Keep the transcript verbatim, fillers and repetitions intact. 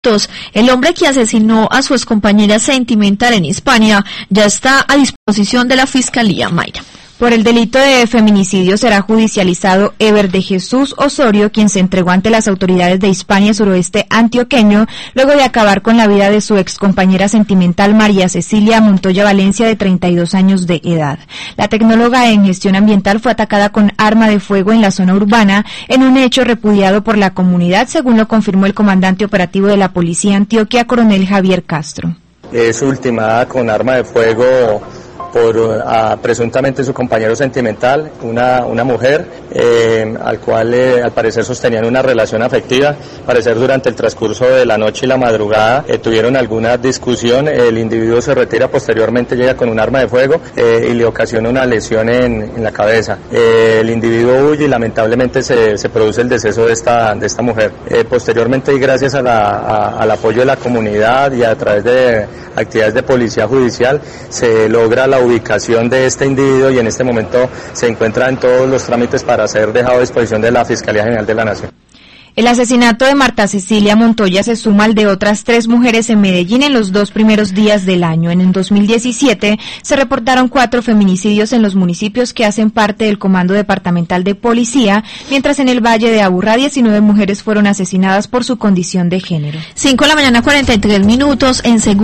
delitos. El hombre que asesinó a su excompañera sentimental en Hispania ya está a disposición de la Fiscalía. Mayra. Por el delito de feminicidio será judicializado Eber de Jesús Osorio, quien se entregó ante las autoridades de Hispania Suroeste antioqueño, luego de acabar con la vida de su excompañera sentimental María Cecilia Montoya Valencia, de treinta y dos años de edad. La tecnóloga en gestión ambiental fue atacada con arma de fuego en la zona urbana, en un hecho repudiado por la comunidad, según lo confirmó el comandante operativo de la Policía Antioquia, coronel Javier Castro. Es ultimada con arma de fuego por uh, presuntamente su compañero sentimental, una, una mujer, eh, al cual eh, al parecer sostenían una relación afectiva. Al parecer durante el transcurso de la noche y la madrugada eh, tuvieron alguna discusión, el individuo se retira, posteriormente llega con un arma de fuego eh, y le ocasiona una lesión en, en la cabeza. Eh, el individuo huye y lamentablemente se, se produce el deceso de esta, de esta mujer. Eh, posteriormente, y gracias a la, a, al apoyo de la comunidad y a través de actividades de policía judicial, se logra la ubicación de este individuo y en este momento se encuentra en todos los trámites para ser dejado a disposición de la Fiscalía General de la Nación. El asesinato de Marta Cecilia Montoya se suma al de otras tres mujeres en Medellín en los dos primeros días del año. En el dos mil diecisiete se reportaron cuatro feminicidios en los municipios que hacen parte del Comando Departamental de Policía, mientras en el Valle de Aburrá diecinueve mujeres fueron asesinadas por su condición de género. cinco de la mañana, cuarenta y tres minutos, en Segunda.